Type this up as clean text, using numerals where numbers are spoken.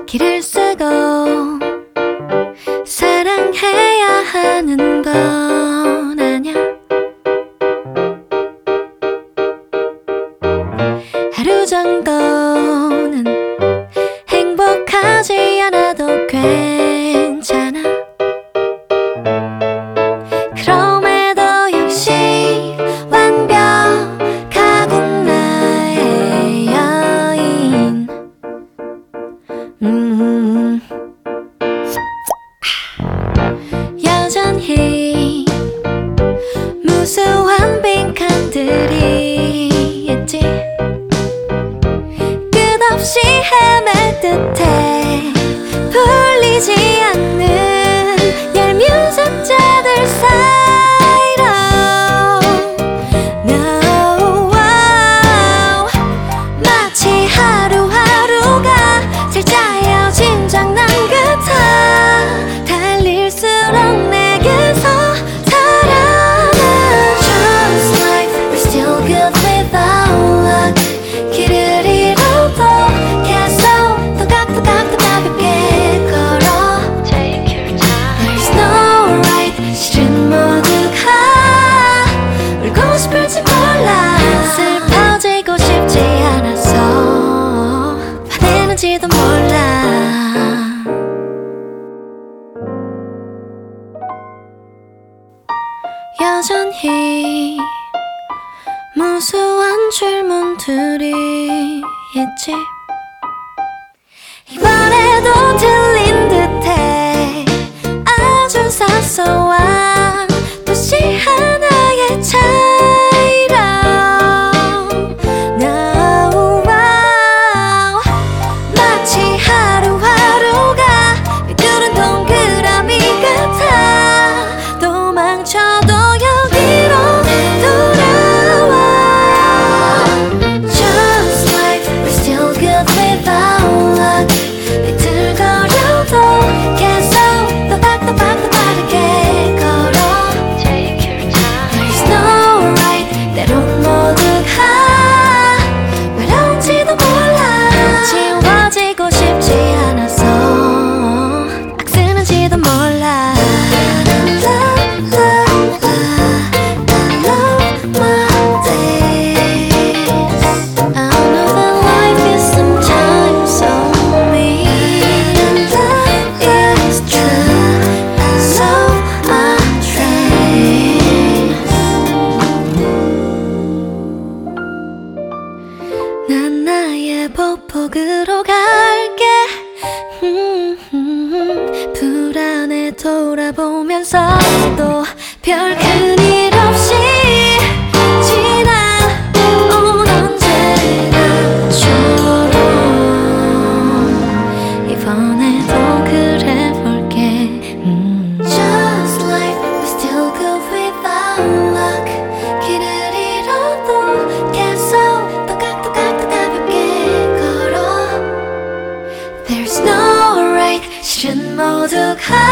길을 쓰고 사랑해야 하는 건 아냐. 하루 정도는 행복하지 않아도 괜찮아. 그럼에도 역시 완벽하군 나의 여인. 여전히 무수한 빈칸들이 있지. 끝없이 헤맬 듯해 풀리지 않는 얄미운 상자들 사이로. No, wow. 마치 하루하루가 잘 짜여진 장난 같아. 달릴수록 내게서 살아나. Just like we're still good without luck. 길을 잃어도 계속 또각또각 또 가볍게 걸어. Take your time. There's no right. 실은 모두가 울고 싶을지 몰라. 슬퍼지고 싶지 않아서 화내는지도 몰라. 여전히 무수한 질문들이 있지. 이번에도 들린 듯해 아주 사소한 도시 하나의 차이로. No, wow. 마치 하루하루가 삐뚤은 동그라미 같아. 도망쳐도 여기로 돌아와. Just like we're still good without luck. 비틀거려도 계속 또박또박 또 빠르게 걸어. Take your time. There's no right. 때론 모두가 외로운지도 몰라. 지워지고 싶지 않아서 악쓰는지도 몰라. 난 나의 보폭으로 갈게. 불안해 돌아보면서도 별 큰일 없이 지나온 언제나처럼 이번에도 그래 볼게. Just like we're still good without luck. 길을 잃어도 계속 또각또각 가볍게 걸어. There's no right. 실은 모두가